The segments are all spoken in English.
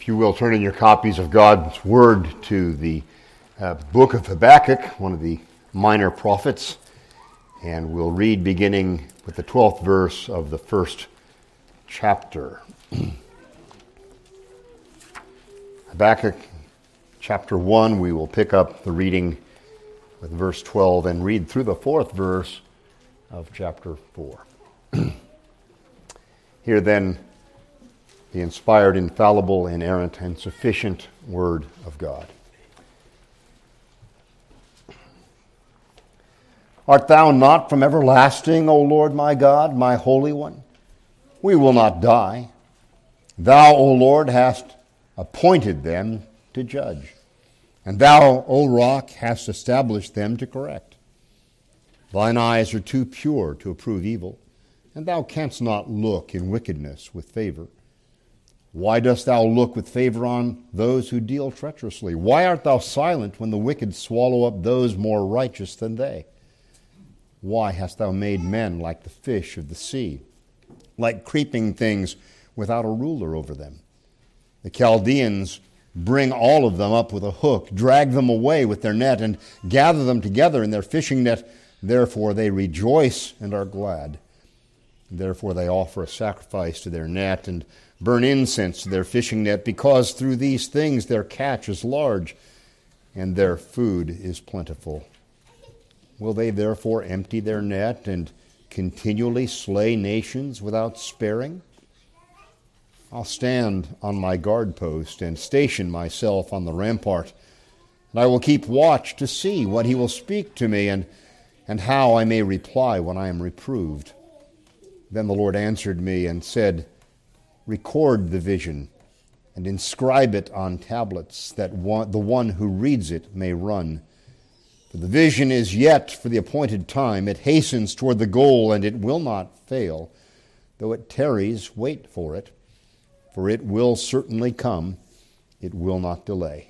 If you will, turn in your copies of God's Word to the book of Habakkuk, one of the minor prophets, and we'll read beginning with the 12th verse of the first chapter. Habakkuk chapter 1, we will pick up the reading with verse 12 and read through the 4th verse of chapter 4. Hear then the inspired, infallible, inerrant, and sufficient Word of God. Art thou not from everlasting, O Lord my God, my Holy One? We will not die. Thou, O Lord, hast appointed them to judge, and thou, O Rock, hast established them to correct. Thine eyes are too pure to approve evil, and thou canst not look in wickedness with favor. Why dost thou look with favor on those who deal treacherously? Why art thou silent when the wicked swallow up those more righteous than they? Why hast thou made men like the fish of the sea, like creeping things without a ruler over them? The Chaldeans bring all of them up with a hook, drag them away with their net, and gather them together in their fishing net. Therefore they rejoice and are glad. Therefore they offer a sacrifice to their net and burn incense to their fishing net, because through these things their catch is large and their food is plentiful. Will they therefore empty their net and continually slay nations without sparing? I'll stand on my guard post and station myself on the rampart, and I will keep watch to see what he will speak to me and how I may reply when I am reproved. Then the Lord answered me and said, record the vision and inscribe it on tablets, that the one who reads it may run. For the vision is yet for the appointed time. It hastens toward the goal, and it will not fail. Though it tarries, wait for it, for it will certainly come. It will not delay.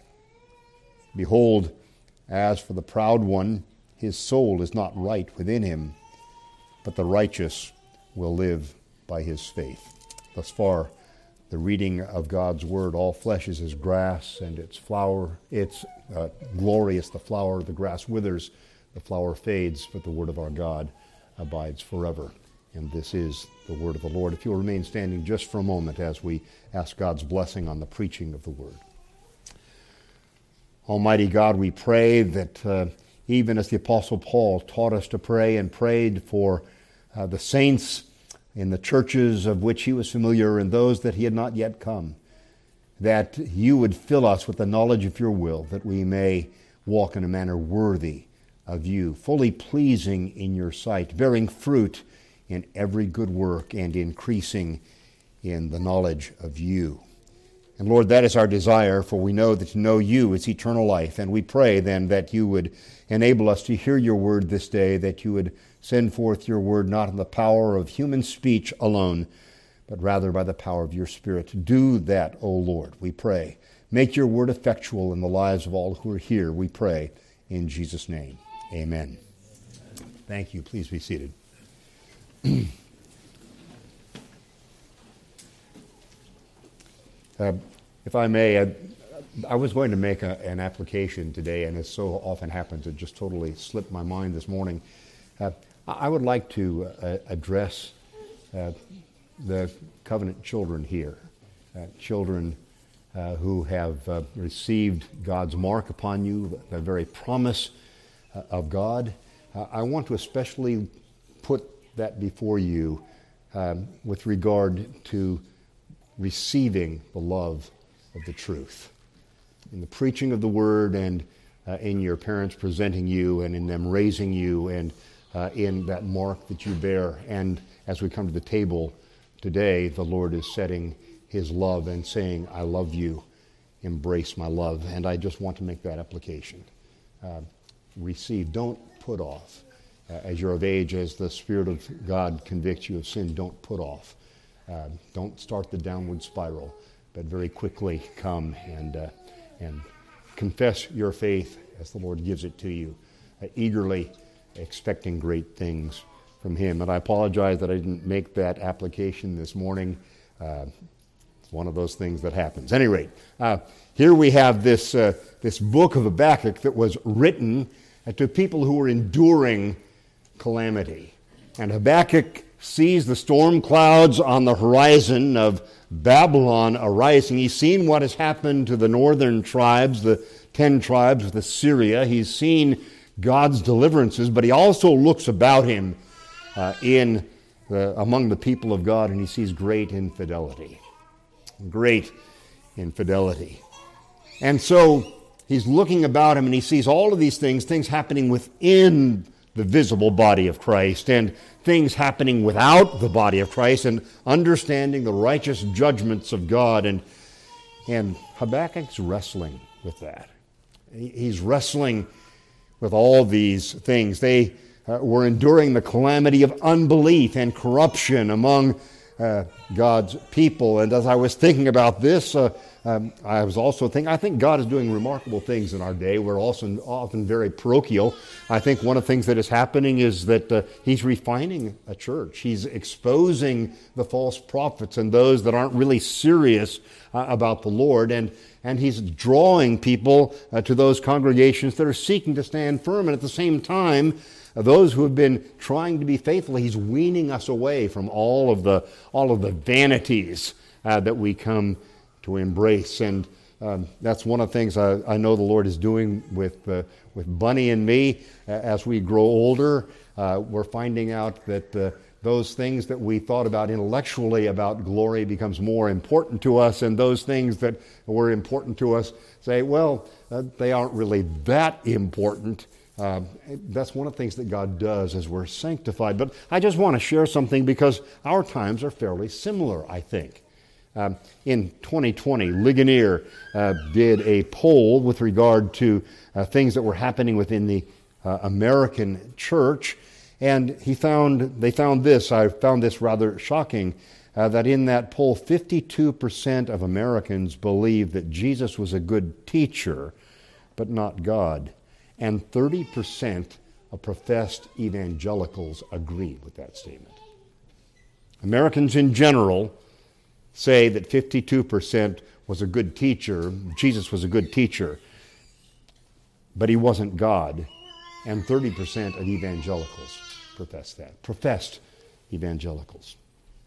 Behold, as for the proud one, his soul is not right within him, but the righteous will live by his faith. Thus far, the reading of God's Word. All flesh is as grass, and its flower, its glory is the flower. The grass withers, the flower fades, but the Word of our God abides forever. And this is the Word of the Lord. If you'll remain standing just for a moment as we ask God's blessing on the preaching of the Word. Almighty God, we pray that even as the Apostle Paul taught us to pray and prayed for the saints in the churches of which he was familiar and those that he had not yet come, that you would fill us with the knowledge of your will, that we may walk in a manner worthy of you, fully pleasing in your sight, bearing fruit in every good work and increasing in the knowledge of you. And Lord, that is our desire, for we know that to know you is eternal life. And we pray then that you would enable us to hear your word this day, that you would send forth your word not in the power of human speech alone, but rather by the power of your Spirit. Do that, O Lord, we pray. Make your word effectual in the lives of all who are here, we pray, in Jesus' name. Amen. Thank you. Please be seated. If I may, I was going to make an application today, and as so often happens, it just totally slipped my mind this morning. I would like to address the covenant children here, children who have received God's mark upon you, the very promise of God. I want to especially put that before you with regard to receiving the love of the truth. In the preaching of the Word and in your parents presenting you and in them raising you and in that mark that you bear. And as we come to the table today, the Lord is setting his love and saying, I love you, embrace my love. And I just want to make that application. Receive, don't put off. As you're of age, as the Spirit of God convicts you of sin, don't put off. Don't start the downward spiral, but very quickly come and confess your faith as the Lord gives it to you, eagerly expecting great things from him. And I apologize that I didn't make that application this morning. It's one of those things that happens. At any rate, here we have this book of Habakkuk that was written to people who were enduring calamity. And Habakkuk sees the storm clouds on the horizon of Babylon arising. He's seen what has happened to the northern tribes, the 10 tribes with Assyria. He's seen God's deliverances, but he also looks about him among the people of God, and he sees great infidelity. Great infidelity. And so he's looking about him, and he sees all of these things happening within the visible body of Christ, and things happening without the body of Christ, and understanding the righteous judgments of God. And Habakkuk's wrestling with that. He's wrestling with all these things. They were enduring the calamity of unbelief and corruption among God's people. And as I was thinking about this, I was also thinking, I think God is doing remarkable things in our day. We're also often very parochial. I think one of the things that is happening is that he's refining a church. He's exposing the false prophets and those that aren't really serious about the Lord. And he's drawing people to those congregations that are seeking to stand firm. And at the same time, those who have been trying to be faithful, he's weaning us away from all of the vanities that we come to embrace. And that's one of the things I know the Lord is doing with Bunny and me. As we grow older, we're finding out that those things that we thought about intellectually about glory becomes more important to us, and those things that were important to us say, well, they aren't really that important. That's one of the things that God does as we're sanctified. But I just want to share something because our times are fairly similar, I think. In 2020, Ligonier did a poll with regard to things that were happening within the American church, and they found this. I found this rather shocking, that in that poll, 52% of Americans believe that Jesus was a good teacher, but not God. And 30% of professed evangelicals agree with that statement. Americans in general say that 52% was a good teacher, Jesus was a good teacher, but he wasn't God. And 30% of evangelicals professed evangelicals.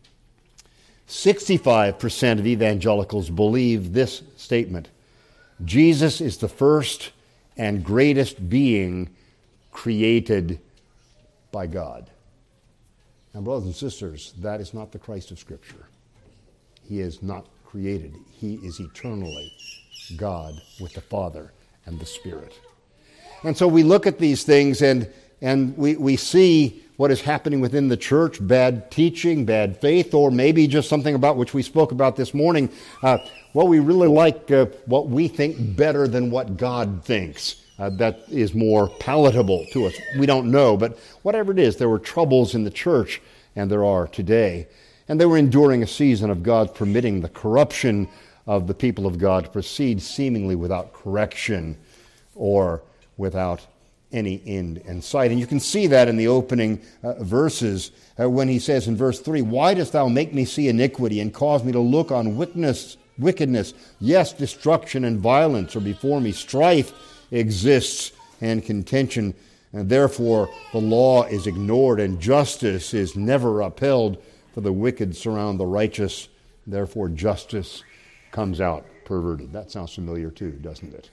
65% of evangelicals believe this statement: Jesus is the first and greatest being created by God. Now, brothers and sisters, that is not the Christ of Scripture. He is not created. He is eternally God with the Father and the Spirit. And so we look at these things and we see what is happening within the church: bad teaching, bad faith, or maybe just something about which we spoke about this morning. We really like what we think better than what God thinks. That is more palatable to us. We don't know, but whatever it is, there were troubles in the church, and there are today. And they were enduring a season of God permitting the corruption of the people of God to proceed seemingly without correction or without any end in sight. And you can see that in the opening verses when he says in verse 3, "Why dost thou make me see iniquity and cause me to look on wickedness? Yes, destruction and violence are before me. Strife exists and contention. And therefore the law is ignored and justice is never upheld. For the wicked surround the righteous. Therefore justice comes out perverted." That sounds familiar too, doesn't it?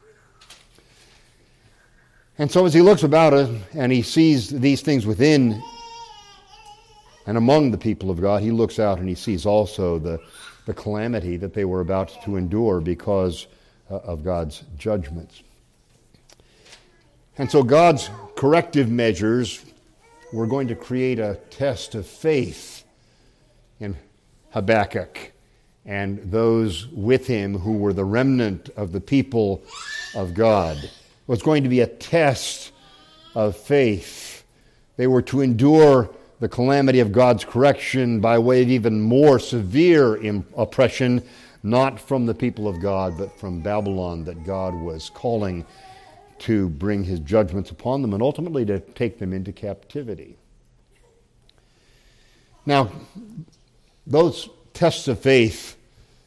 And so as he looks about it and he sees these things within and among the people of God, he looks out and he sees also the calamity that they were about to endure because of God's judgments. And so God's corrective measures were going to create a test of faith in Habakkuk and those with him who were the remnant of the people of God. It was going to be a test of faith. They were to endure the calamity of God's correction by way of even more severe oppression, not from the people of God, but from Babylon, that God was calling to bring his judgments upon them and ultimately to take them into captivity. Now, those tests of faith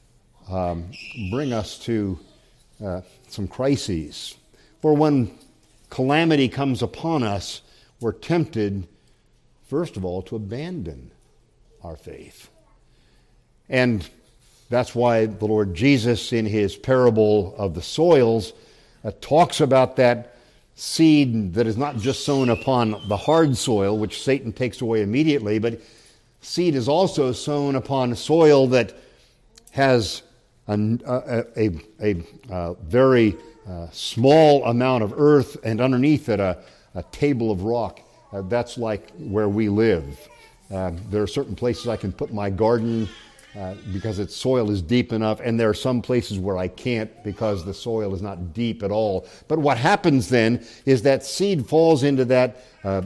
bring us to some crises. For when calamity comes upon us, we're tempted, first of all, to abandon our faith. And that's why the Lord Jesus, in his parable of the soils, talks about that seed that is not just sown upon the hard soil, which Satan takes away immediately, but seed is also sown upon soil that has a very small amount of earth, and underneath it a table of rock. That's like where we live. There are certain places I can put my garden because its soil is deep enough, and there are some places where I can't because the soil is not deep at all. But what happens then is that seed falls into that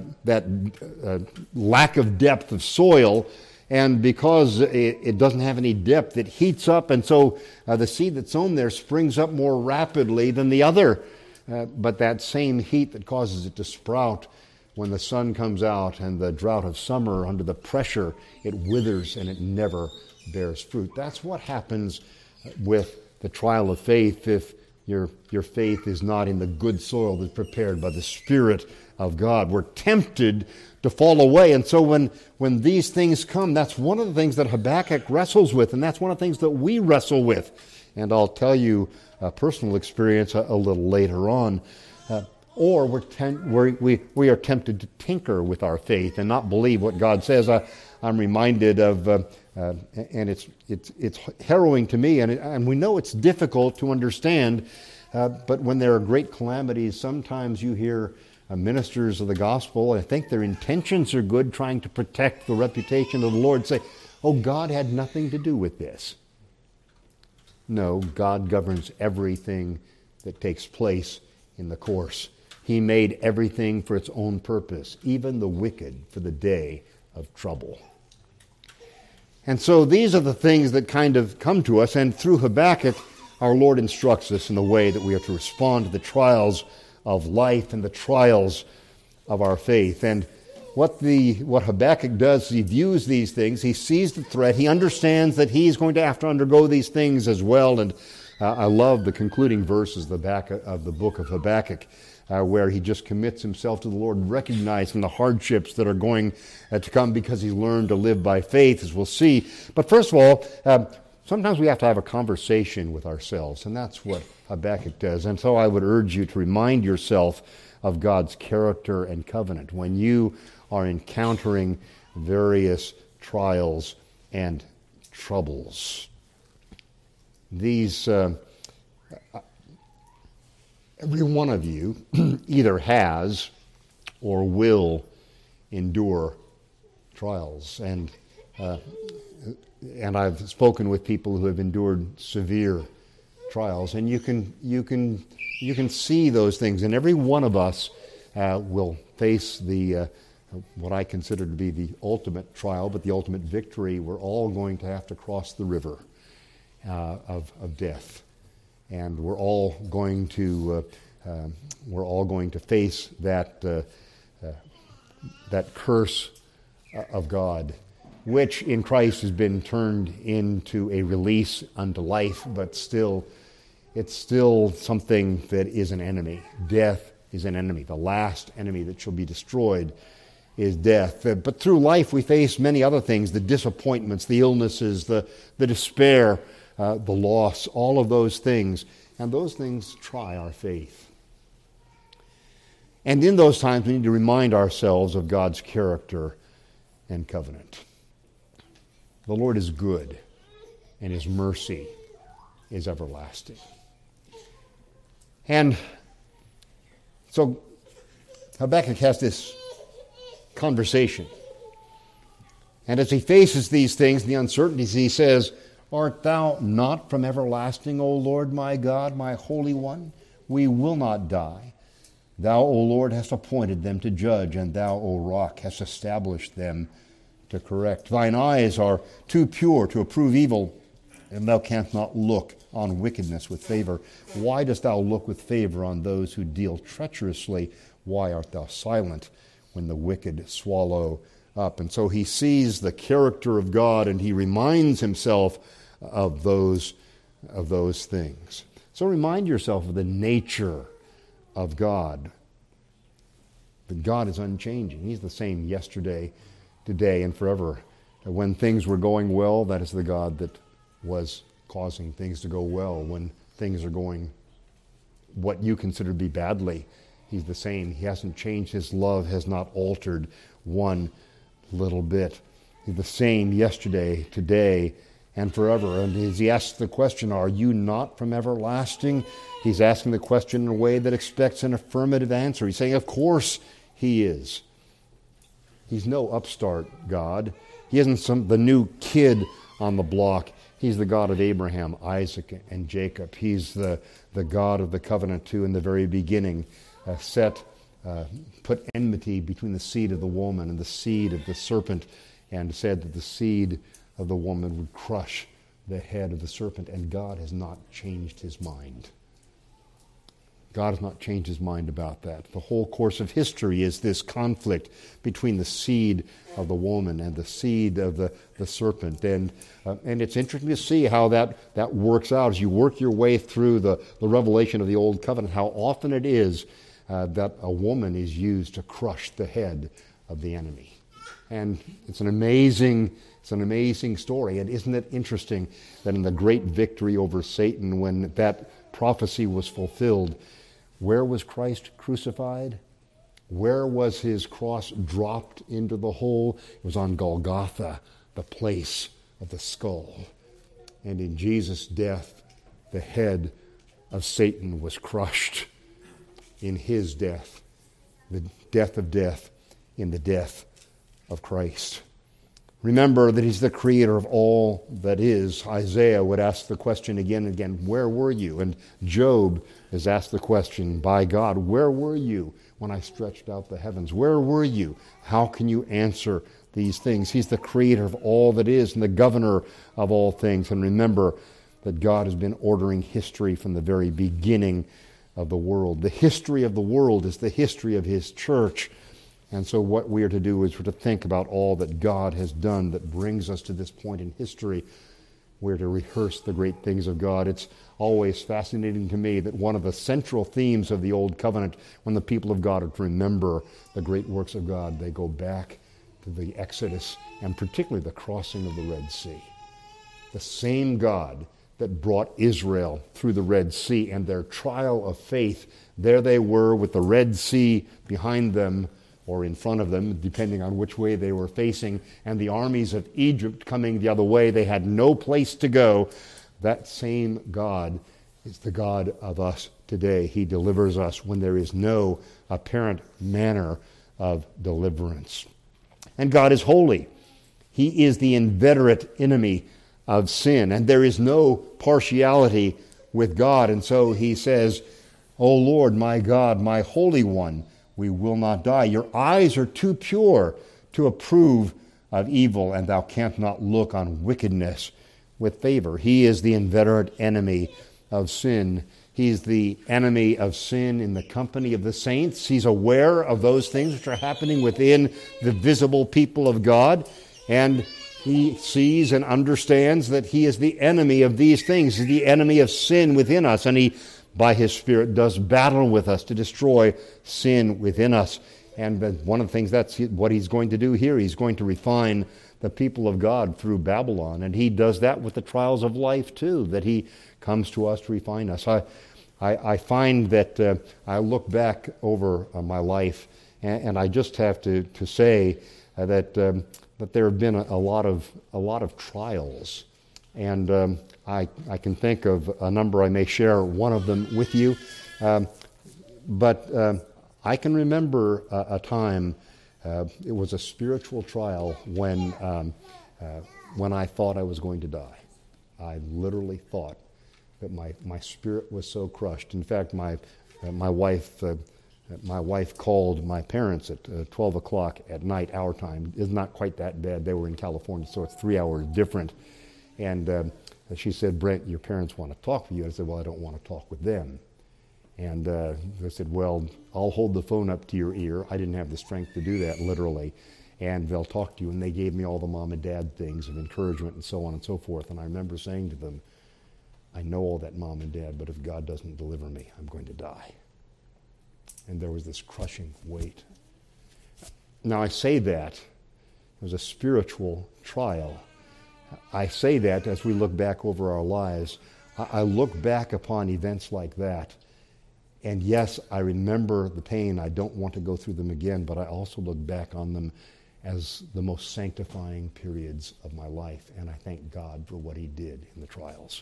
lack of depth of soil, and because it doesn't have any depth, it heats up, and so the seed that's sown there springs up more rapidly than the other. But that same heat that causes it to sprout, when the sun comes out and the drought of summer, under the pressure, it withers and it never bears fruit. That's what happens with the trial of faith if your faith is not in the good soil that's prepared by the Spirit of God. We're tempted to fall away. And so when these things come, that's one of the things that Habakkuk wrestles with, and that's one of the things that we wrestle with. And I'll tell you a personal experience a little later on. Or we are tempted to tinker with our faith and not believe what God says. I'm reminded of, and it's harrowing to me, and we know it's difficult to understand, but when there are great calamities, sometimes you hear ministers of the gospel, I think their intentions are good, trying to protect the reputation of the Lord, say, oh, God had nothing to do with this. No, God governs everything that takes place in the course. He made everything for its own purpose, even the wicked for the day of trouble. And so these are the things that kind of come to us, and through Habakkuk, our Lord instructs us in the way that we are to respond to the trials of life and the trials of our faith. And what Habakkuk does, he views these things, he sees the threat, he understands that he's going to have to undergo these things as well. And I love the concluding verses of the book of Habakkuk, where he just commits himself to the Lord, recognizing the hardships that are going to come because he's learned to live by faith, as we'll see. But first of all, sometimes we have to have a conversation with ourselves, and that's what Habakkuk does. And so I would urge you to remind yourself of God's character and covenant when you are encountering various trials and troubles. These every one of you either has or will endure trials, and I've spoken with people who have endured severe trials, and you can see those things, and every one of us will face the what I consider to be the ultimate trial, but the ultimate victory. We're all going to have to cross the river of death. And we're all going to face that curse of God, which in Christ has been turned into a release unto life, but it's still something that is an enemy. Death is an enemy. The last enemy that shall be destroyed is death. But through life we face many other things: the disappointments, the illnesses, the despair, the loss, all of those things. And those things try our faith. And in those times, we need to remind ourselves of God's character and covenant. The Lord is good, and His mercy is everlasting. And so Habakkuk has this conversation. And as he faces these things, the uncertainties, he says, "Art thou not from everlasting, O Lord my God, my Holy One? We will not die. Thou, O Lord, hast appointed them to judge, and thou, O Rock, hast established them to correct. Thine eyes are too pure to approve evil, and thou canst not look on wickedness with favor. Why dost thou look with favor on those who deal treacherously? Why art thou silent when the wicked swallow up?" And so he sees the character of God, and he reminds himself of those of those things. So remind yourself of the nature of God. That God is unchanging. He's the same yesterday, today, and forever. When things were going well, that is the God that was causing things to go well. When things are going what you consider to be badly, He's the same. He hasn't changed. His love has not altered one little bit. He's the same yesterday, today, and forever. And as he asks the question, are you not from everlasting? He's asking the question in a way that expects an affirmative answer. He's saying, of course He is. He's no upstart God. He isn't the new kid on the block. He's the God of Abraham, Isaac, and Jacob. He's the God of the covenant, too, in the very beginning. Put enmity between the seed of the woman and the seed of the serpent, and said that the seed of the woman would crush the head of the serpent, and God has not changed His mind. God has not changed His mind about that. The whole course of history is this conflict between the seed of the woman and the seed of the serpent. And it's interesting to see how that works out as you work your way through the revelation of the Old Covenant, how often it is that a woman is used to crush the head of the enemy. And it's an amazing story. And isn't it interesting that in the great victory over Satan, when that prophecy was fulfilled, where was Christ crucified? Where was His cross dropped into the hole? It was on Golgotha, the place of the skull. And in Jesus' death, the head of Satan was crushed. In His death, the death of death, in the death of Christ. Remember that He's the creator of all that is. Isaiah would ask the question again and again, where were you? And Job is asked the question by God, where were you when I stretched out the heavens? Where were you? How can you answer these things? He's the creator of all that is and the governor of all things. And remember that God has been ordering history from the very beginning of the world. The history of the world is the history of His church. And so what we are to do is we're to think about all that God has done that brings us to this point in history. We're to rehearse the great things of God. It's always fascinating to me that one of the central themes of the Old Covenant, when the people of God are to remember the great works of God, they go back to the Exodus and particularly the crossing of the Red Sea. The same God that brought Israel through the Red Sea and their trial of faith, there they were with the Red Sea behind them, or in front of them, depending on which way they were facing, and the armies of Egypt coming the other way. They had no place to go. That same God is the God of us today. He delivers us when there is no apparent manner of deliverance. And God is holy. He is the inveterate enemy of sin, and there is no partiality with God. And so He says, O Lord, my God, my Holy One, we will not die. Your eyes are too pure to approve of evil, and thou canst not look on wickedness with favor. He is the inveterate enemy of sin. He's the enemy of sin in the company of the saints. He's aware of those things which are happening within the visible people of God, and He sees and understands that He is the enemy of these things. He's the enemy of sin within us, and He, by His Spirit, does battle with us to destroy sin within us. And one of the things, that's what He's going to do here. He's going to refine the people of God through Babylon. And He does that with the trials of life too, that He comes to us to refine us. I find that I look back over my life, and I just have to say that there have been a lot of trials. And I can think of a number. I may share one of them with you. But I can remember a time, it was a spiritual trial when I thought I was going to die. I literally thought that my spirit was so crushed. In fact, my wife called my parents at 12 o'clock at night, our time. It's not quite that bad. They were in California, so it's 3 hours different. And she said, Brent, your parents want to talk with you. I said, well, I don't want to talk with them. And they said, well, I'll hold the phone up to your ear. I didn't have the strength to do that, literally. And they'll talk to you. And they gave me all the mom and dad things of encouragement and so on and so forth. And I remember saying to them, I know all that, Mom and Dad, but if God doesn't deliver me, I'm going to die. And there was this crushing weight. Now I say that it was a spiritual trial. I say that as we look back over our lives. I look back upon events like that, and yes, I remember the pain. I don't want to go through them again, but I also look back on them as the most sanctifying periods of my life, and I thank God for what he did in the trials.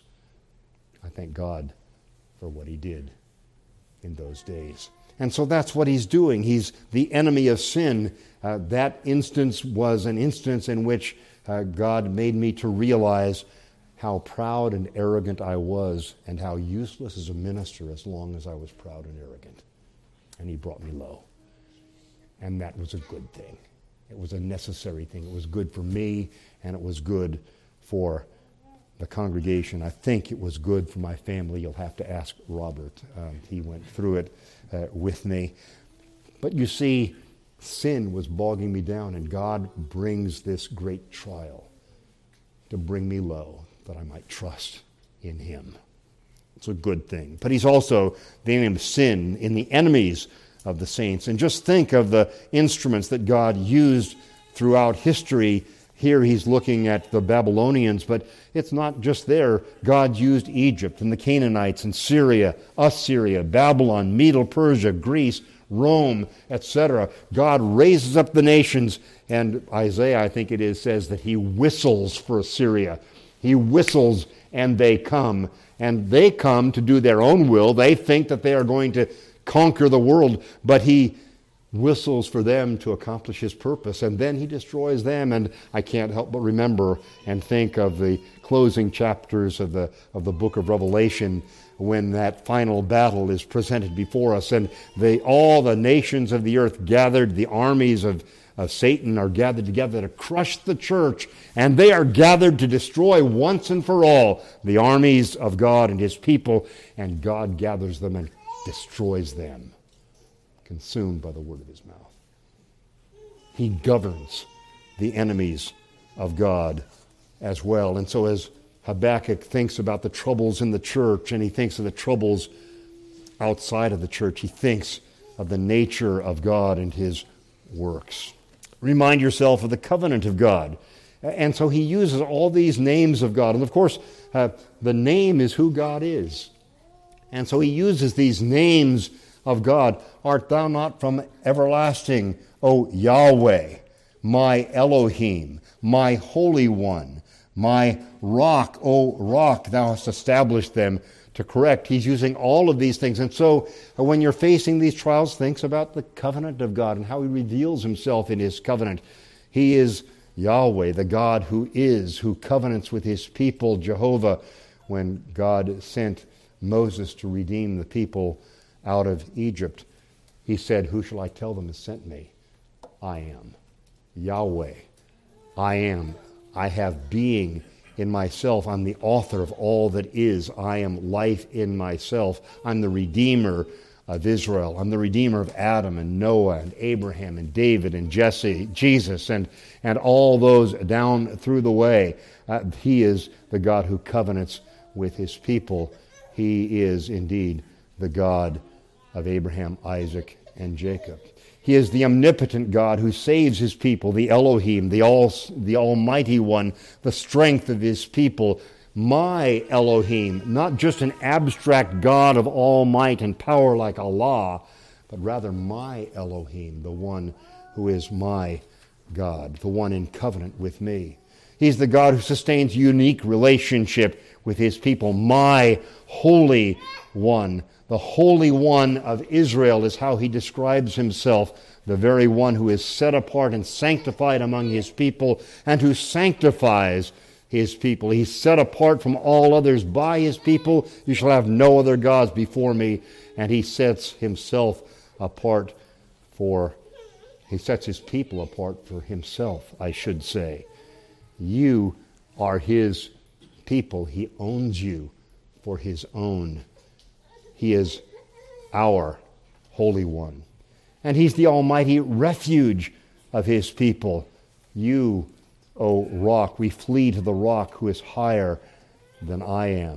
I thank God for what he did in those days. And so that's what he's doing. He's the enemy of sin. That instance was an instance in which God made me to realize how proud and arrogant I was and how useless as a minister as long as I was proud and arrogant. And he brought me low. And that was a good thing. It was a necessary thing. It was good for me, and it was good for the congregation. I think it was good for my family. You'll have to ask Robert. He went through it with me. But you see, sin was bogging me down, and God brings this great trial to bring me low, that I might trust in him. It's a good thing. But he's also the enemy of sin in the enemies of the saints. And just think of the instruments that God used throughout history. Here he's looking at the Babylonians, but it's not just there. God used Egypt and the Canaanites and Syria, Assyria, Babylon, Medo-Persia, Greece, Rome, etc. God raises up the nations, and Isaiah, I think it is, says that he whistles for Assyria. He whistles and they come. And they come to do their own will. They think that they are going to conquer the world, but he whistles for them to accomplish his purpose, and then he destroys them. And I can't help but remember and think of the closing chapters of the book of Revelation, when that final battle is presented before us, and all the nations of the earth gathered, the armies of Satan are gathered together to crush the church, and they are gathered to destroy once and for all the armies of God and his people, and God gathers them and destroys them, consumed by the word of his mouth. He governs the enemies of God as well. And so as Habakkuk thinks about the troubles in the church, and he thinks of the troubles outside of the church, he thinks of the nature of God and his works. Remind yourself of the covenant of God. And so he uses all these names of God. And of course, the name is who God is. And so he uses these names of God. Art thou not from everlasting, O Yahweh, my Elohim, my Holy One, my rock, O rock, thou hast established them to correct. He's using all of these things. And so when you're facing these trials, think about the covenant of God and how he reveals himself in his covenant. He is Yahweh, the God who covenants with his people, Jehovah. When God sent Moses to redeem the people out of Egypt, he said, who shall I tell them has sent me? I am Yahweh. I am. I have being in myself. I'm the author of all that is. I am life in myself. I'm the Redeemer of Israel. I'm the Redeemer of Adam and Noah and Abraham and David and Jesse, Jesus, and all those down through the way. He is the God who covenants with his people. He is indeed the God of Abraham, Isaac, and Jacob. He is the omnipotent God who saves his people, the Elohim, the Almighty One, the strength of his people. My Elohim, not just an abstract God of all might and power like Allah, but rather my Elohim, the one who is my God, the one in covenant with me. He's the God who sustains unique relationship with his people. My Holy One. The Holy One of Israel is how he describes himself, the very one who is set apart and sanctified among his people and who sanctifies his people. He's set apart from all others by his people. You shall have no other gods before me. And he sets himself apart he sets his people apart for himself, I should say. You are his people. He owns you for his own. He is our Holy One. And he's the almighty refuge of his people. You, O rock, we flee to the rock who is higher than I am.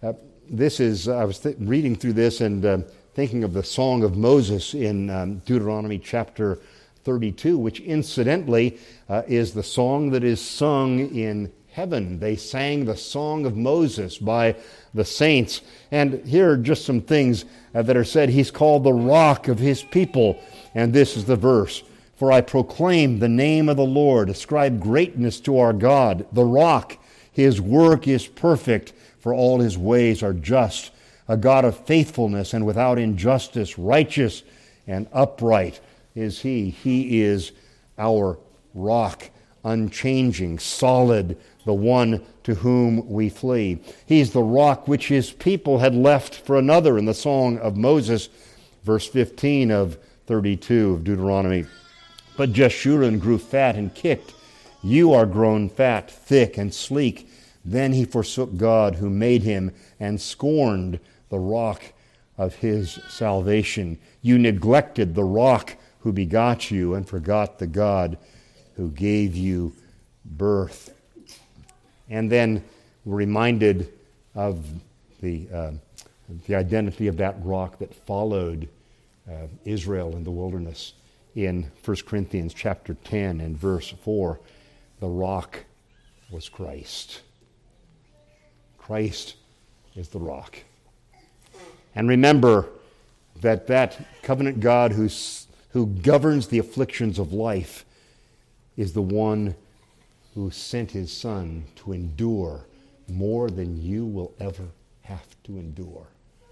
I was reading through this and thinking of the Song of Moses in Deuteronomy chapter 32, which incidentally is the song that is sung in heaven. They sang the Song of Moses by the saints. And here are just some things that are said. He's called the rock of his people. And this is the verse. For I proclaim the name of the Lord, ascribe greatness to our God, the rock. His work is perfect, for all his ways are just. A God of faithfulness and without injustice, righteous and upright is he. He is our rock, unchanging, solid, the one to whom we flee. He's the rock which his people had left for another in the Song of Moses, verse 15 of 32 of Deuteronomy. But Jeshurun grew fat and kicked. You are grown fat, thick, and sleek. Then he forsook God who made him and scorned the rock of his salvation. You neglected the rock who begot you and forgot the God who gave you birth. And then we're reminded of the identity of that rock that followed Israel in the wilderness in 1 Corinthians chapter 10 and verse 4. The rock was Christ. Christ is the rock. And remember that covenant God who governs the afflictions of life is the one who sent his Son to endure more than you will ever have to endure,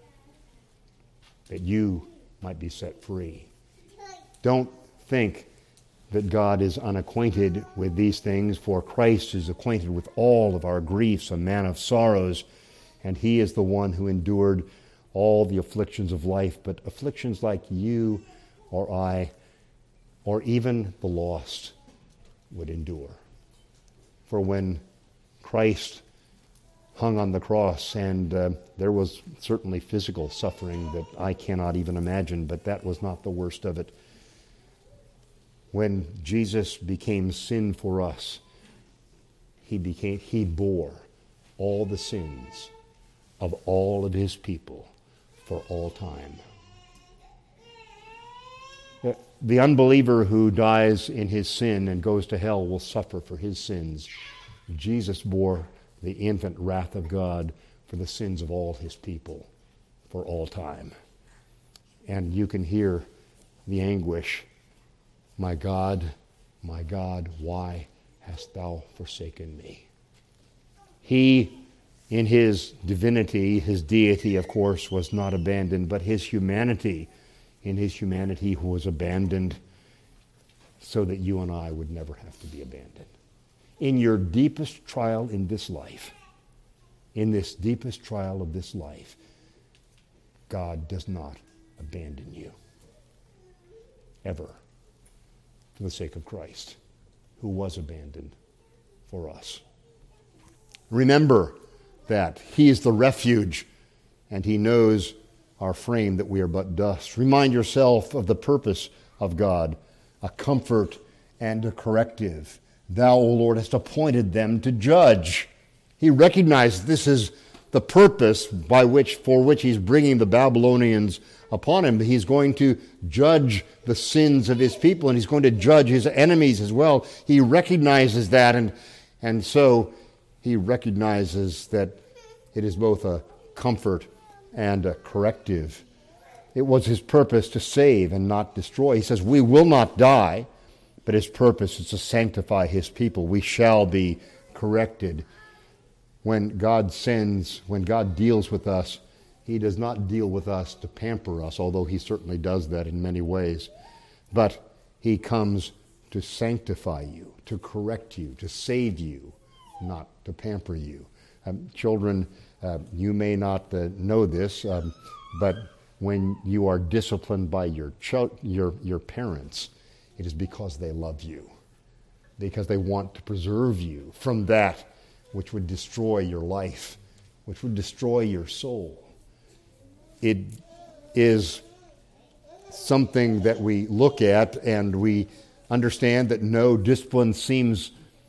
that you might be set free. Don't think that God is unacquainted with these things, for Christ is acquainted with all of our griefs, a man of sorrows, and he is the one who endured all the afflictions of life, but afflictions like you or I, or even the lost, would endure. For when Christ hung on the cross, and there was certainly physical suffering that I cannot even imagine, but that was not the worst of it. When Jesus became sin for us, he bore all the sins of all of his people for all time. The unbeliever who dies in his sin and goes to hell will suffer for his sins. Jesus bore the infant wrath of God for the sins of all his people for all time. And you can hear the anguish. My God, why hast thou forsaken me? He, in his divinity, his deity, of course, was not abandoned, but his humanity, in his humanity, who was abandoned so that you and I would never have to be abandoned. In your deepest trial in this life, in this deepest trial of this life, God does not abandon you. Ever. For the sake of Christ, who was abandoned for us. Remember that he is the refuge, and he knows our frame, that we are but dust. Remind yourself of the purpose of God, a comfort and a corrective. Thou, O Lord, hast appointed them to judge. He recognized this is the purpose for which he's bringing the Babylonians upon him. He's going to judge the sins of his people, and he's going to judge his enemies as well. He recognizes that, and so he recognizes that it is both a comfort and a corrective. It was his purpose to save and not destroy. He says, we will not die, but his purpose is to sanctify his people. We shall be corrected. When God deals with us, he does not deal with us to pamper us, although he certainly does that in many ways. But he comes to sanctify you, to correct you, to save you, not to pamper you. Children, you may not know this, but when you are disciplined by your parents, it is because they love you, because they want to preserve you from that which would destroy your life, which would destroy your soul. It is something that we look at and we understand that no discipline seems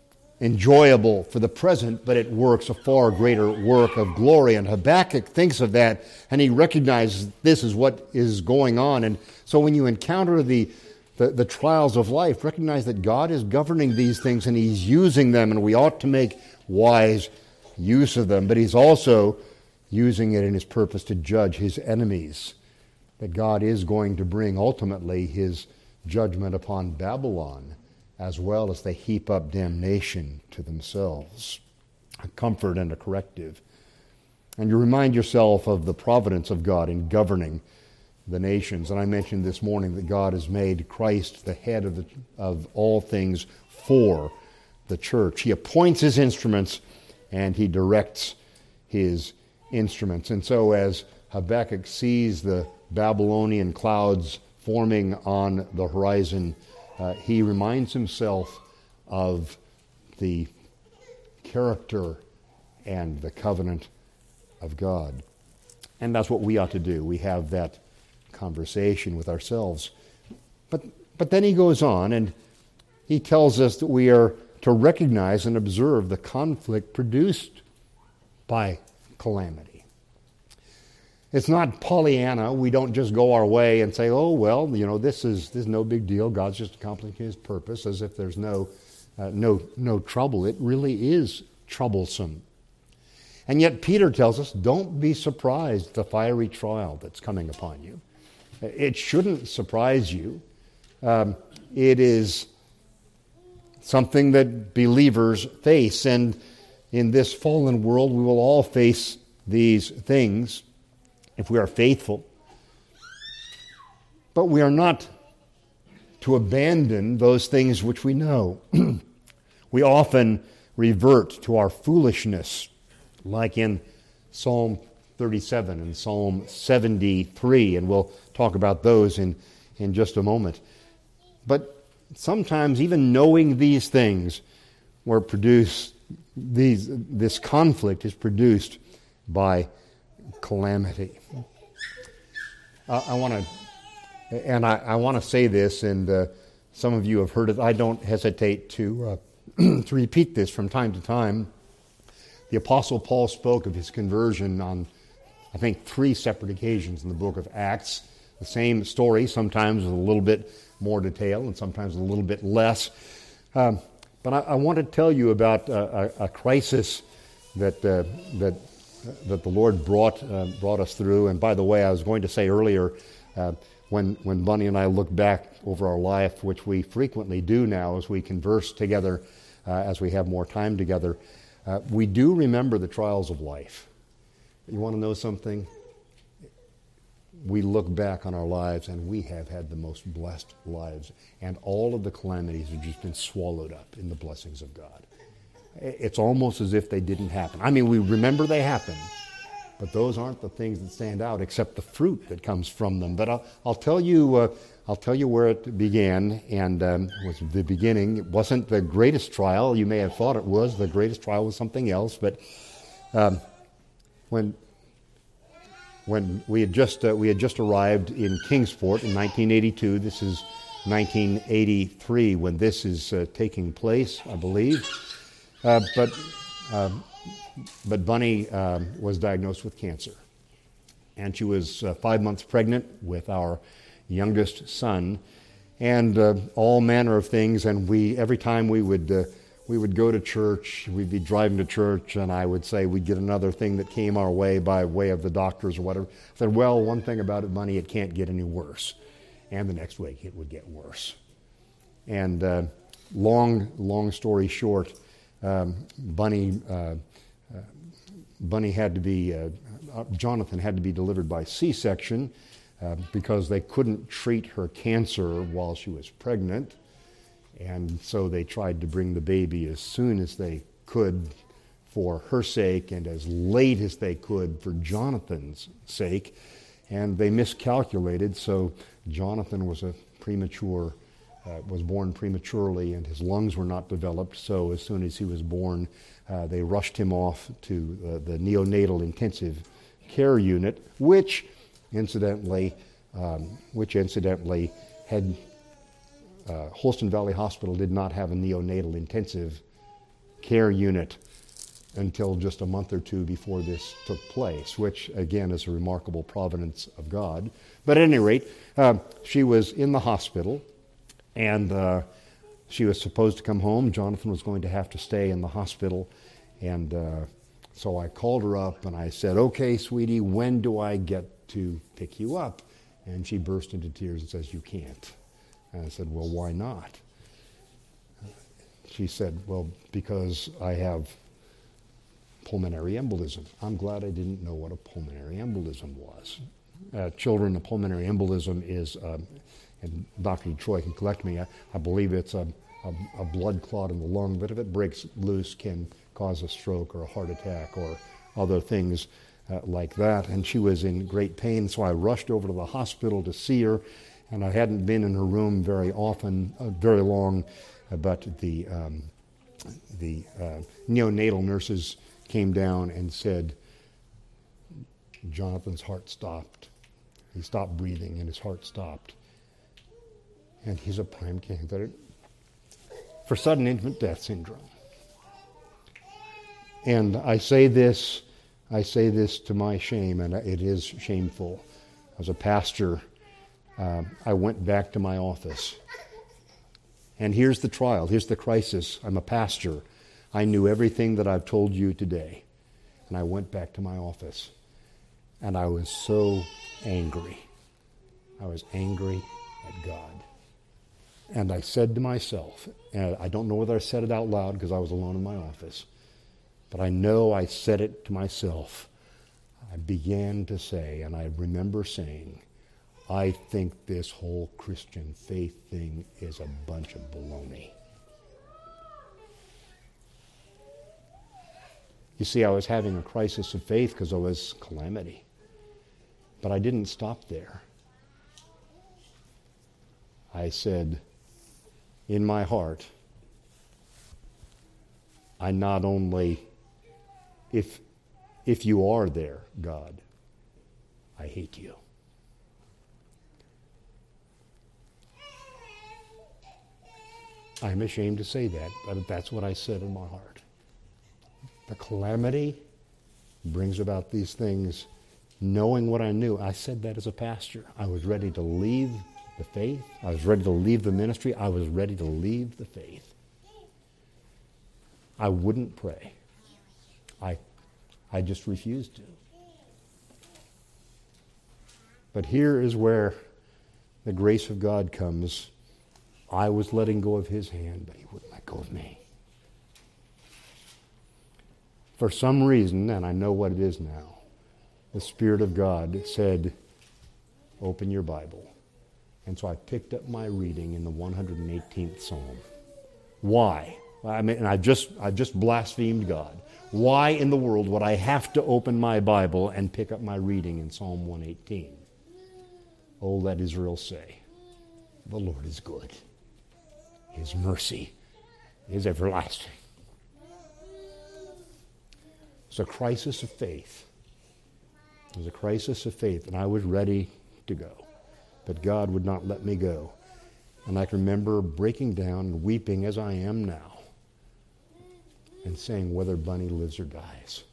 enjoyable for the present, but it works a far greater work of glory. And Habakkuk thinks of that, and he recognizes this is what is going on. And so when you encounter the trials of life, recognize that God is governing these things and he's using them, and we ought to make wise use of them. But he's also using it in his purpose to judge his enemies, that God is going to bring ultimately his judgment upon Babylon, as well as they heap up damnation to themselves, a comfort and a corrective. And you remind yourself of the providence of God in governing the nations. And I mentioned this morning that God has made Christ the head of all things for the church. He appoints his instruments and he directs his instruments. And so as Habakkuk sees the Babylonian clouds forming on the horizon, he reminds himself of the character and the covenant of God. And that's what we ought to do. We have that conversation with ourselves. But then he goes on and he tells us that we are to recognize and observe the conflict produced by calamity. It's not Pollyanna. We don't just go our way and say, oh, well, this is no big deal. God's just accomplishing his purpose, as if there's no trouble. It really is troublesome. And yet Peter tells us, don't be surprised at the fiery trial that's coming upon you. It shouldn't surprise you. It is something that believers face. And in this fallen world, we will all face these things if we are faithful. But we are not to abandon those things which we know. We often revert to our foolishness, like in Psalm 37 and Psalm 73, and we'll talk about those in just a moment. But sometimes even knowing these things this conflict is produced by calamity. I want to say this, and some of you have heard it. I don't hesitate to to repeat this from time to time. The Apostle Paul spoke of his conversion on, I think, 3 separate occasions in the book of Acts. The same story, sometimes with a little bit more detail, and sometimes a little bit less. But I want to tell you about a crisis that the Lord brought us through. And by the way, I was going to say earlier, when Bunny and I look back over our life, which we frequently do now as we converse together, as we have more time together, we do remember the trials of life. You want to know something? We look back on our lives and we have had the most blessed lives, and all of the calamities have just been swallowed up in the blessings of God. It's almost as if they didn't happen. I mean, we remember they happened, but those aren't the things that stand out, except the fruit that comes from them. But I'll tell you where it began, and it was the beginning. It wasn't the greatest trial. You may have thought it was. The greatest trial was something else. But when we had just arrived in Kingsport in 1982, this is 1983 when this is taking place, I believe. But Bunny was diagnosed with cancer, and she was 5 months pregnant with our youngest son, and all manner of things. And every time we would go to church, we'd be driving to church, and I would say we'd get another thing that came our way by way of the doctors or whatever. I said, well, one thing about it, Bunny, it can't get any worse. And the next week it would get worse. And long story short, Bunny had to be, Jonathan had to be delivered by C-section because they couldn't treat her cancer while she was pregnant. And so they tried to bring the baby as soon as they could for her sake and as late as they could for Jonathan's sake. And they miscalculated, so Jonathan was born prematurely, and his lungs were not developed. So as soon as he was born, they rushed him off to the neonatal intensive care unit, which incidentally had Holston Valley Hospital did not have a neonatal intensive care unit until just a month or two before this took place, which, again, is a remarkable providence of God. But at any rate, she was in the hospital, and she was supposed to come home. Jonathan was going to have to stay in the hospital, and so I called her up, and I said, "Okay, sweetie, when do I get to pick you up?" And she burst into tears and says, "You can't." And I said, "Well, why not?" She said, "Well, because I have pulmonary embolism." I'm glad I didn't know what a pulmonary embolism was. Children, a pulmonary embolism is, and Dr. Troy can correct me, I believe it's a blood clot in the lung, but if it breaks loose, can cause a stroke or a heart attack or other things like that. And she was in great pain, so I rushed over to the hospital to see her, and I hadn't been in her room very often, very long, but the neonatal nurses came down and said, "Jonathan's heart stopped. He stopped breathing and his heart stopped. And he's a prime candidate for sudden infant death syndrome." And I say this to my shame, and it is shameful. As a pastor, I went back to my office. And here's the trial, here's the crisis. I'm a pastor. I knew everything that I've told you today. And I went back to my office. And I was so angry. I was angry at God. And I said to myself, and I don't know whether I said it out loud because I was alone in my office, but I know I said it to myself. I began to say, and I remember saying, "I think this whole Christian faith thing is a bunch of baloney." You see, I was having a crisis of faith because I was calamity. But I didn't stop there. I said, in my heart, I not only, if you are there, God, I hate you. I'm ashamed to say that, but that's what I said in my heart. The calamity brings about these things, knowing what I knew. I said that as a pastor. I was ready to leave the faith. I was ready to leave the ministry. I was ready to leave the faith. I wouldn't pray. I just refused to. But here is where the grace of God comes. I was letting go of his hand, but he wouldn't let go of me. For some reason, and I know what it is now, the Spirit of God said, "Open your Bible." And so I picked up my reading in the 118th Psalm. Why? And I've just blasphemed God. Why in the world would I have to open my Bible and pick up my reading in Psalm 118? Oh, let Israel say, "The Lord is good. His mercy is everlasting." It's a crisis of faith. It was a crisis of faith, and I was ready to go. But God would not let me go. And I can remember breaking down and weeping as I am now and saying, "Whether Bunny lives or dies,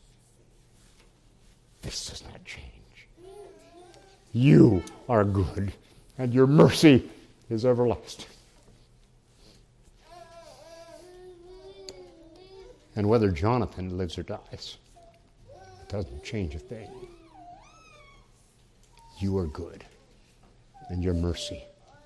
this does not change. You are good, and your mercy is everlasting." And whether Jonathan lives or dies, it doesn't change a thing. You are good, and your mercy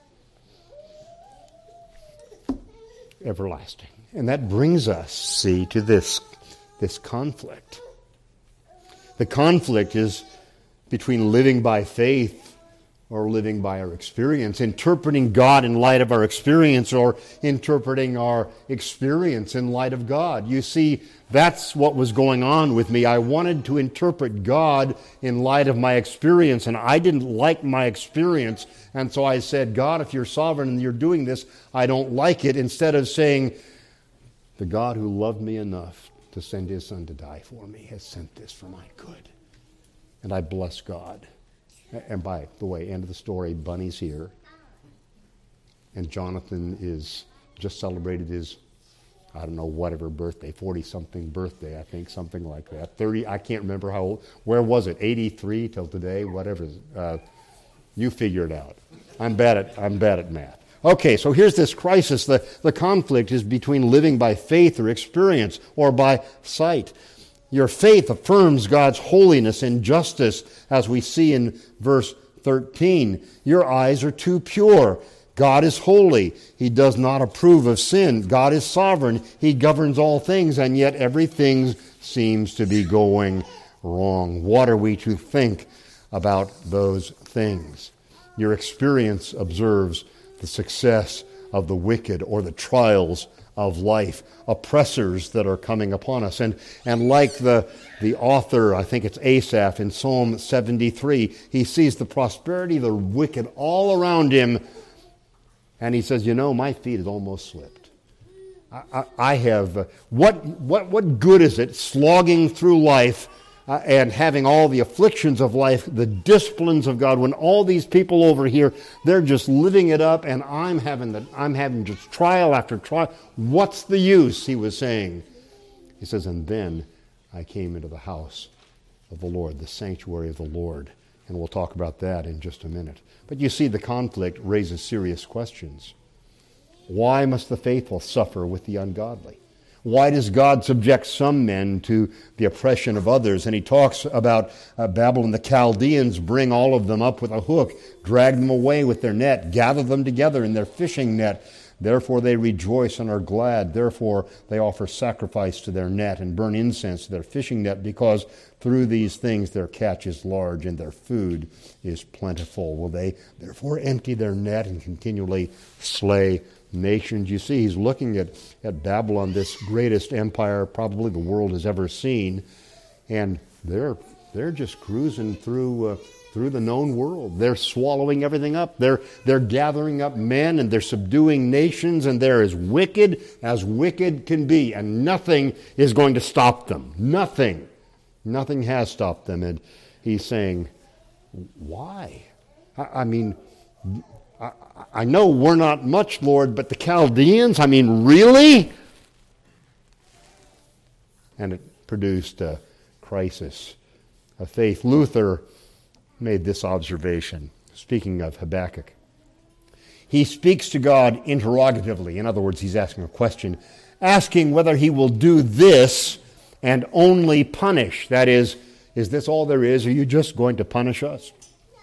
everlasting. And that brings us, see, to this conflict. The conflict is between living by faith or living by our experience, interpreting God in light of our experience or interpreting our experience in light of God. You see, that's what was going on with me. I wanted to interpret God in light of my experience, and I didn't like my experience. And so I said, "God, if you're sovereign and you're doing this, I don't like it," instead of saying, "The God who loved me enough to send his Son to die for me has sent this for my good." And I bless God. And by the way, end of the story, Bunny's here. And Jonathan is just celebrated his I don't know, whatever birthday, 40-something birthday, I think, something like that. 30, I can't remember how old. Where was it? 83 till today, whatever. You figure it out. I'm bad at math. Okay, so here's this crisis. The conflict is between living by faith or experience or by sight. Your faith affirms God's holiness and justice, as we see in verse 13. Your eyes are too pure. God is holy. He does not approve of sin. God is sovereign. He governs all things, and yet everything seems to be going wrong. What are we to think about those things? Your experience observes the success of the wicked or the trials of life, oppressors that are coming upon us. And like the author, I think it's Asaph in Psalm 73, he sees the prosperity of the wicked all around him, and he says, my feet have almost slipped. I have, what good is it slogging through life and having all the afflictions of life, the disciplines of God, when all these people over here, they're just living it up, and I'm having just trial after trial. What's the use, he was saying. He says, and then I came into the house of the Lord, the sanctuary of the Lord. And we'll talk about that in just a minute. But you see, the conflict raises serious questions. Why must the faithful suffer with the ungodly? Why does God subject some men to the oppression of others? And he talks about Babylon. The Chaldeans bring all of them up with a hook, drag them away with their net, gather them together in their fishing net. Therefore they rejoice and are glad. Therefore they offer sacrifice to their net and burn incense to their fishing net, because through these things their catch is large and their food is plentiful. Will they therefore empty their net and continually slay nations? You see, he's looking at Babylon, this greatest empire probably the world has ever seen, and they're just cruising through the known world. They're swallowing everything up. They're gathering up men, and they're subduing nations, and they're as wicked can be, and nothing is going to stop them. Nothing has stopped them. And he's saying, why? I mean, I know we're not much, Lord, but the Chaldeans, really? And it produced a crisis of faith. Luther made this observation, speaking of Habakkuk. He speaks to God interrogatively. In other words, he's asking a question, asking whether he will do this and only punish. That is this all there is? Are you just going to punish us?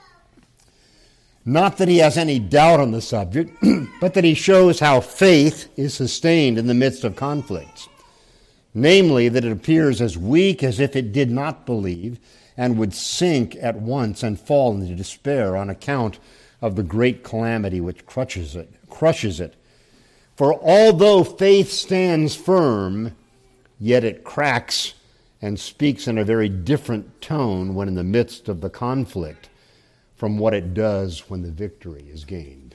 Not that he has any doubt on the subject, but that he shows how faith is sustained in the midst of conflicts. Namely, that it appears as weak as if it did not believe, and would sink at once and fall into despair on account of the great calamity which crushes it. For although faith stands firm, yet it cracks and speaks in a very different tone when in the midst of the conflict from what it does when the victory is gained.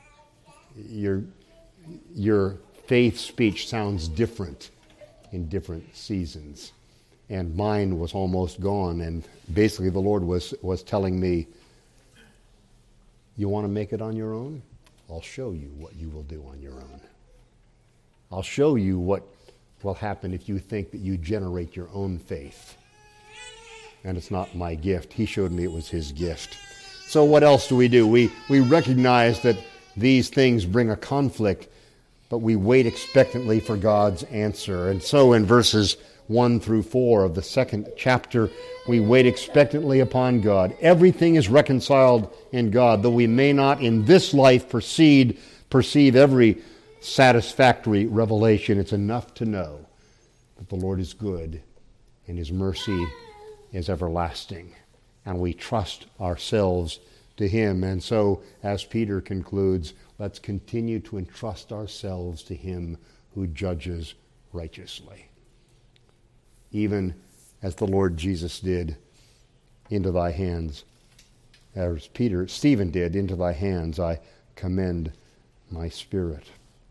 Your faith speech sounds different in different seasons. And mine was almost gone, and basically the Lord was telling me, you want to make it on your own? I'll show you what you will do on your own. I'll show you what will happen if you think that you generate your own faith. And it's not my gift. He showed me it was his gift. So what else do? We recognize that these things bring a conflict, but we wait expectantly for God's answer. And so in verses 1 through 4 of the second chapter, we wait expectantly upon God. Everything is reconciled in God, though we may not in this life perceive every satisfactory revelation. It's enough to know that the Lord is good and his mercy is everlasting, and we trust ourselves to him. And so, as Peter concludes, let's continue to entrust ourselves to him who judges righteously. Even as the Lord Jesus did, into thy hands, as Stephen did, into thy hands I commend my spirit.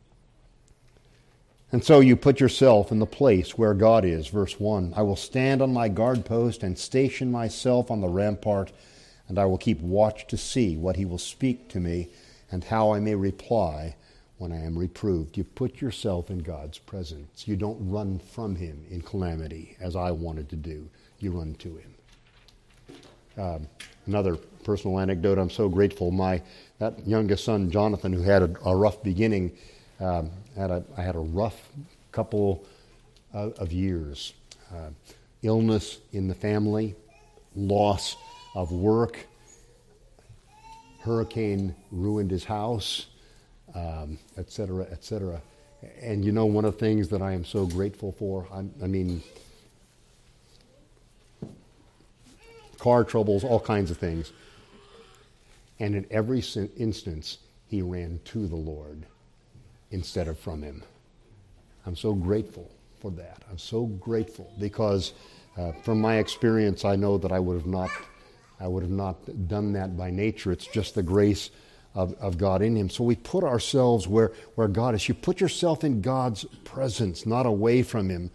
And so you put yourself in the place where God is. Verse 1, I will stand on my guard post and station myself on the rampart, and I will keep watch to see what he will speak to me and how I may reply when I am reproved. You put yourself in God's presence. You don't run from him in calamity, as I wanted to do. You run to him. Another personal anecdote, I'm so grateful. That youngest son, Jonathan, who had a rough beginning, I had a rough couple of years. Illness in the family, loss of work, hurricane ruined his house, et cetera, et cetera. And you know, one of the things that I am so grateful for, I mean, car troubles, all kinds of things. And in every instance, he ran to the Lord instead of from him. I'm so grateful for that. I'm so grateful because from my experience, I know that I would have not done that by nature. It's just the grace of God in him. So we put ourselves where God is. You put yourself in God's presence, not away from him.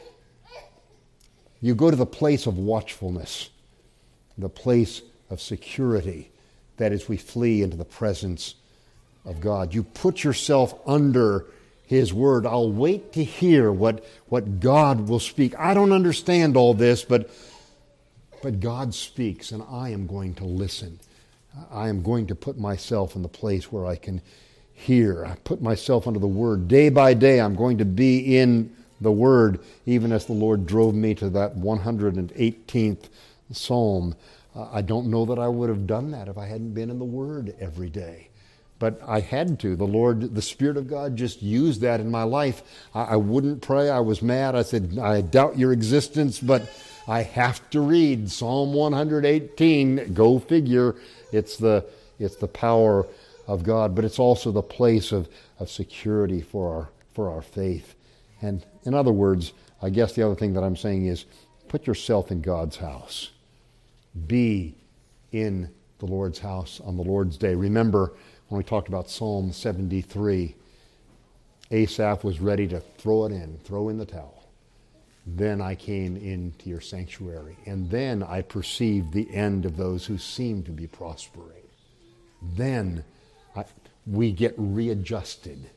You go to the place of watchfulness, the place of security. That is, we flee into the presence of God. You put yourself under his word. I'll wait to hear what God will speak. I don't understand all this, but God speaks, and I am going to listen. I am going to put myself in the place where I can hear. I put myself under the word. Day by day, I'm going to be in the word, even as the Lord drove me to that 118th Psalm. I don't know that I would have done that if I hadn't been in the Word every day. But I had to. The Lord, the Spirit of God just used that in my life. I wouldn't pray. I was mad. I said, I doubt your existence, but I have to read Psalm 118. Go figure. It's the power of God, but it's also the place of security for our faith. And in other words, I guess the other thing that I'm saying is put yourself in God's house. Be in the Lord's house on the Lord's day. Remember when we talked about Psalm 73, Asaph was ready to throw in the towel. Then I came into your sanctuary, and then I perceived the end of those who seem to be prospering. Then we get readjusted.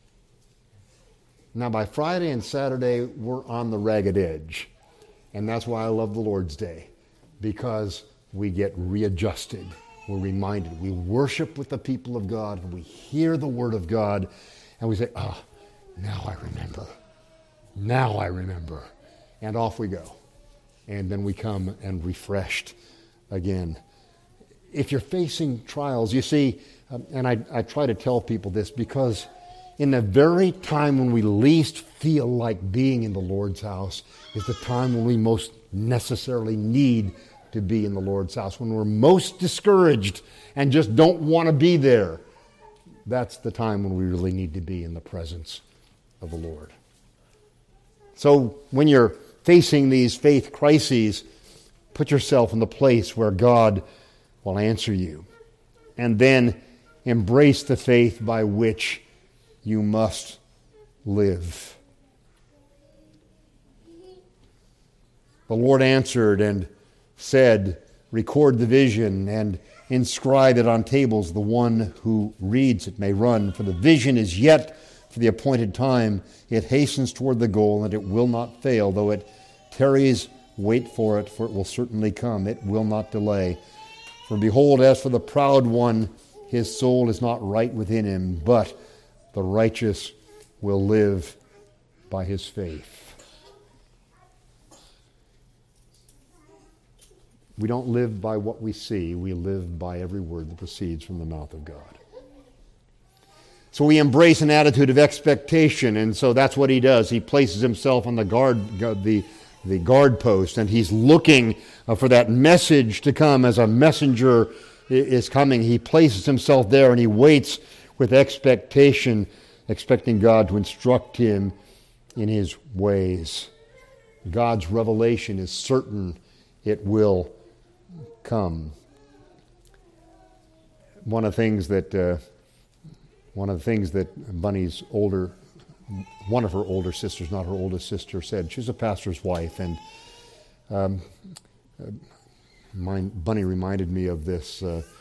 Now by Friday and Saturday, we're on the ragged edge, and that's why I love the Lord's Day. Because we get readjusted. We're reminded. We worship with the people of God, and we hear the word of God, and we say, now I remember. Now I remember. And off we go. And then we come and refreshed again. If you're facing trials, you see, and I try to tell people this because in the very time when we least feel like being in the Lord's house is the time when we most necessarily need to be in the Lord's house. When we're most discouraged and just don't want to be there, that's the time when we really need to be in the presence of the Lord. So when you're facing these faith crises, put yourself in the place where God will answer you. And then embrace the faith by which you must live. The Lord answered and said, record the vision and inscribe it on tables. The one who reads it may run, for the vision is yet for the appointed time. It hastens toward the goal, and it will not fail. Though it tarries, wait for it will certainly come. It will not delay. For behold, as for the proud one, his soul is not right within him, but the righteous will live by his faith. We don't live by what we see. We live by every word that proceeds from the mouth of God. So we embrace an attitude of expectation, and so that's what he does. He places himself on the guard post, and he's looking for that message to come as a messenger is coming. He places himself there, and he waits with expectation, expecting God to instruct him in his ways. God's revelation is certain. It will come. One of the things that Bunny's one of her older sisters, not her oldest sister, said, she's a pastor's wife, and Bunny reminded me of this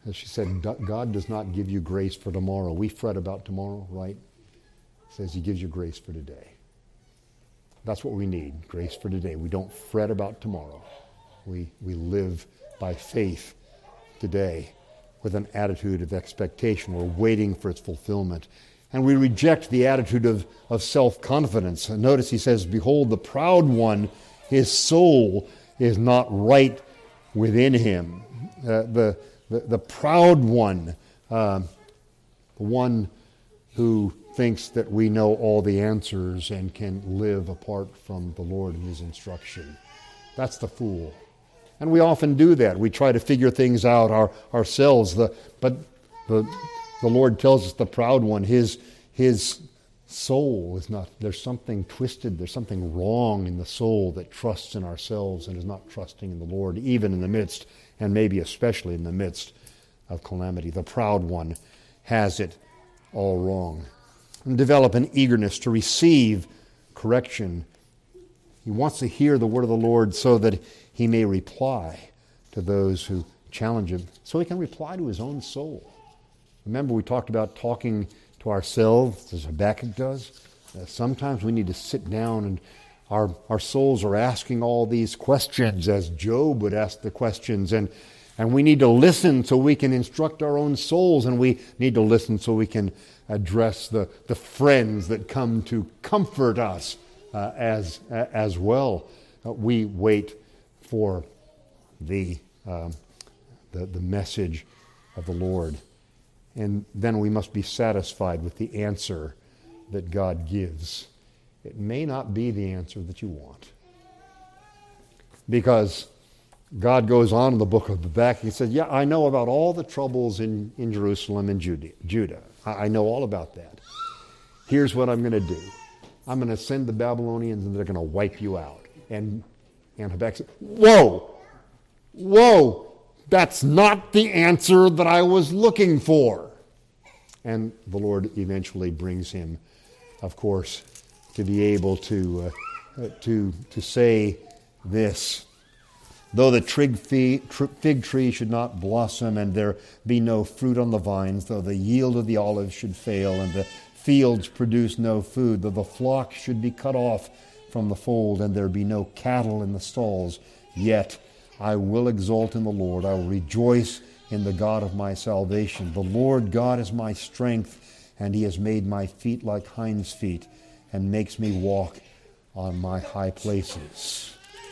As she said, God does not give you grace for tomorrow. We fret about tomorrow, right? He says he gives you grace for today. That's what we need, grace for today. We don't fret about tomorrow. We live by faith today with an attitude of expectation. We're waiting for its fulfillment. And we reject the attitude of self-confidence. And notice he says, behold, the proud one, his soul is not right within him. The proud one, the one who thinks that we know all the answers and can live apart from the Lord and his instruction. That's the fool. And we often do that. We try to figure things out ourselves. But the Lord tells us the proud one, his soul is not, there's something twisted, there's something wrong in the soul that trusts in ourselves and is not trusting in the Lord, even in the midst, and maybe especially in the midst of calamity. The proud one has it all wrong. And develop an eagerness to receive correction. He wants to hear the word of the Lord so that he may reply to those who challenge him, so he can reply to his own soul. Remember, we talked about talking to ourselves, as Habakkuk does. Sometimes we need to sit down, and our souls are asking all these questions, as Job would ask the questions, and we need to listen so we can instruct our own souls, and we need to listen so we can address the friends that come to comfort us as well. We wait for the message of the Lord. And then we must be satisfied with the answer that God gives. It may not be the answer that you want. Because God goes on in the book of Habakkuk, he says, yeah, I know about all the troubles in Jerusalem and Judah. I know all about that. Here's what I'm going to do. I'm going to send the Babylonians and they're going to wipe you out. And Habakkuk said, whoa, that's not the answer that I was looking for. And the Lord eventually brings him, of course, to be able to say this. Though the fig tree should not blossom, and there be no fruit on the vines, though the yield of the olive should fail, and the fields produce no food, though the flock should be cut off from the fold, and there be no cattle in the stalls, yet I will exult in the Lord. I will rejoice in the God of my salvation. The Lord God is my strength, and he has made my feet like hinds' feet, and makes me walk on my high places.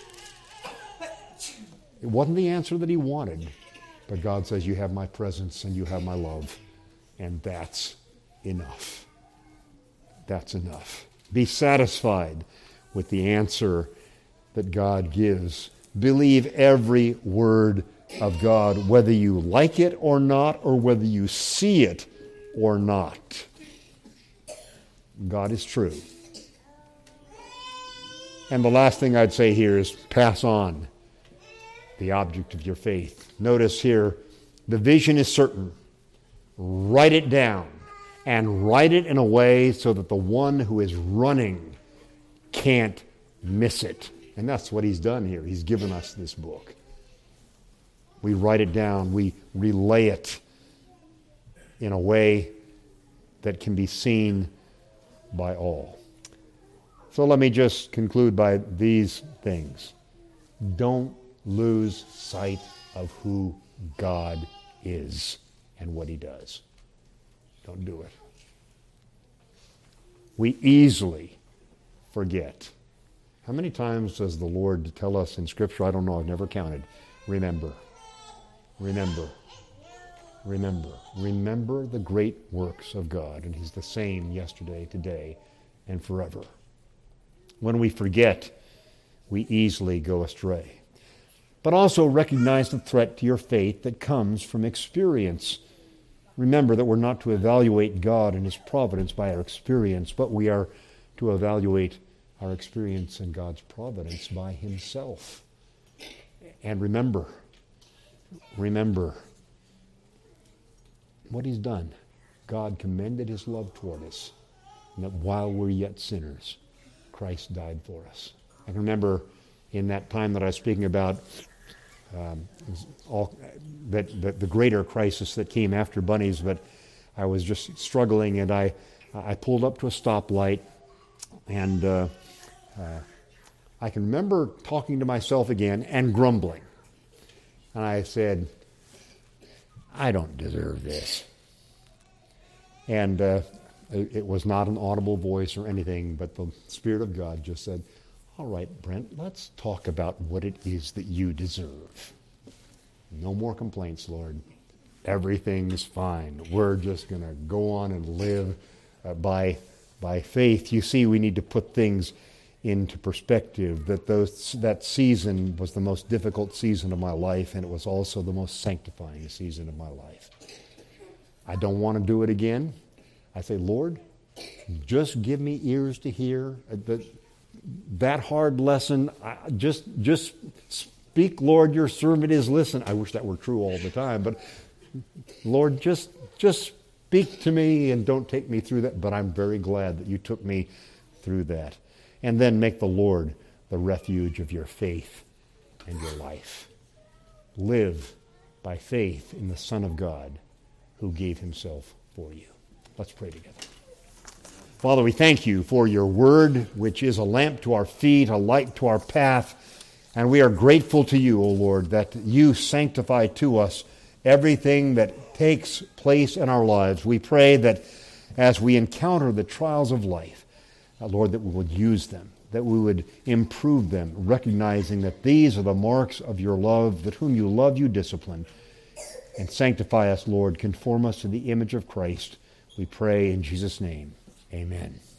It wasn't the answer that he wanted, but God says, you have my presence and you have my love, and that's enough. That's enough. Be satisfied with the answer that God gives. Believe every word of God, whether you like it or not, or whether you see it or not. God is true. And the last thing I'd say here is pass on the object of your faith. Notice here, the vision is certain. Write it down, and write it in a way so that the one who is running can't miss it. And that's what he's done here. He's given us this book. We write it down. We relay it in a way that can be seen by all. So let me just conclude by these things. Don't lose sight of who God is and what he does. Don't do it. We easily forget. How many times does the Lord tell us in Scripture? I don't know, I've never counted. Remember. Remember. Remember. Remember the great works of God, and he's the same yesterday, today, and forever. When we forget, we easily go astray. But also recognize the threat to your faith that comes from experience. Remember that we're not to evaluate God and his providence by our experience, but we are to evaluate our experience in God's providence by himself. And remember what he's done. God commended his love toward us, and that while we're yet sinners, Christ died for us. I can remember in that time that I was speaking about the greater crisis that came after Bunny's, but I was just struggling, and I pulled up to a stoplight, and I can remember talking to myself again and grumbling. And I said, I don't deserve this. And it was not an audible voice or anything, but the Spirit of God just said, all right, Brent, let's talk about what it is that you deserve. No more complaints, Lord. Everything's fine. We're just going to go on and live by faith. You see, we need to put things into perspective, that season was the most difficult season of my life, and it was also the most sanctifying season of my life. I don't want to do it again. I say, Lord, just give me ears to hear. That hard lesson, just speak, Lord, your servant is listen. I wish that were true all the time, but Lord, just speak to me and don't take me through that. But I'm very glad that you took me through that. And then make the Lord the refuge of your faith and your life. Live by faith in the Son of God who gave himself for you. Let's pray together. Father, we thank you for your word, which is a lamp to our feet, a light to our path. And we are grateful to you, O Lord, that you sanctify to us everything that takes place in our lives. We pray that as we encounter the trials of life, Lord, that we would use them, that we would improve them, recognizing that these are the marks of your love, that whom you love, you discipline. And sanctify us, Lord, conform us to the image of Christ. We pray in Jesus' name. Amen.